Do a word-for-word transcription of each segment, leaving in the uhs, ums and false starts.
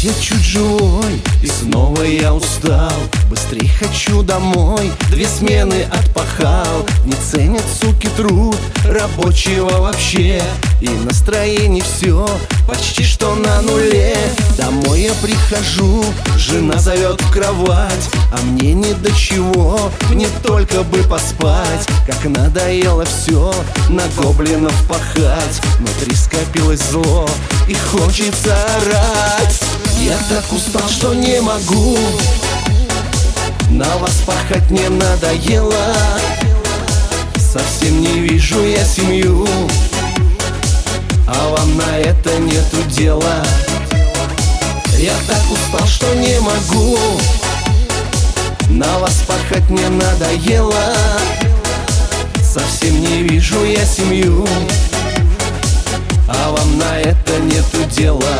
я чуть живой, и снова я устал. Быстрей хочу домой, две смены отпахал. Не ценят, суки, труд рабочего вообще. И настроение все почти что на нуле. Домой я прихожу, жена зовет в кровать, а мне не до чего, мне только бы поспать. Как надоело все на гоблинов пахать. Внутри скопилось зло и хочется орать. Я так устал, что не могу, на вас пахать мне надоело. Совсем не вижу я семью, а вам на это нету дела. Я так устал, что не могу, на вас пахать мне надоело. Совсем не вижу я семью, а вам на это нету дела.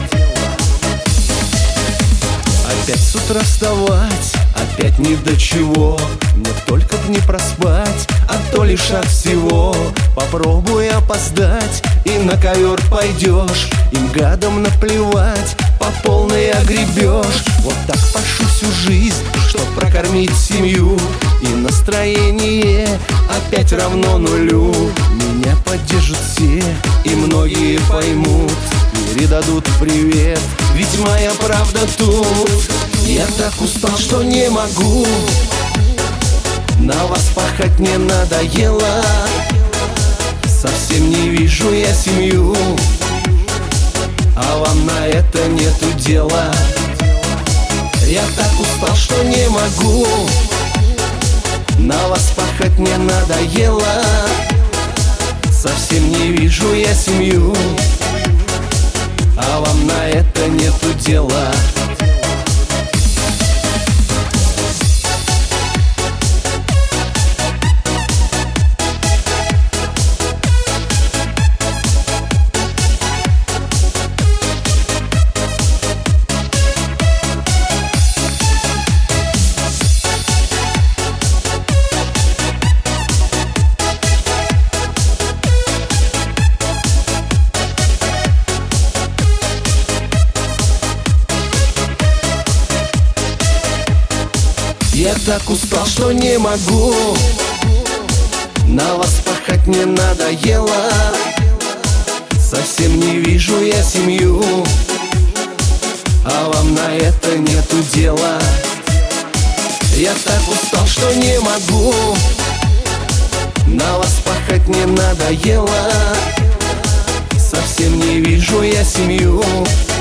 Опять с утра вставать, опять ни до чего. Мне только б не проспать, а то лишь от всего. Попробуй опоздать, и на ковер пойдешь. Им гадом наплевать, по полной огребешь. Вот так пашу всю жизнь, чтоб прокормить семью. И настроение опять равно нулю. Меня поддержат все, и многие поймут, передадут привет, ведь моя правда тут. Я так устал, что не могу, на вас пахать мне надоело. Совсем не вижу я семью, а вам на это нету дела. Я так устал, что не могу, на вас пахать мне надоело. Совсем не вижу я семью, а вам на это нету дела. Я так устал, что не могу, на вас пахать мне надоело. Совсем не вижу я семью, а вам на это нету дела. Я так устал, что не могу, на вас пахать мне надоело. Совсем не вижу я семью,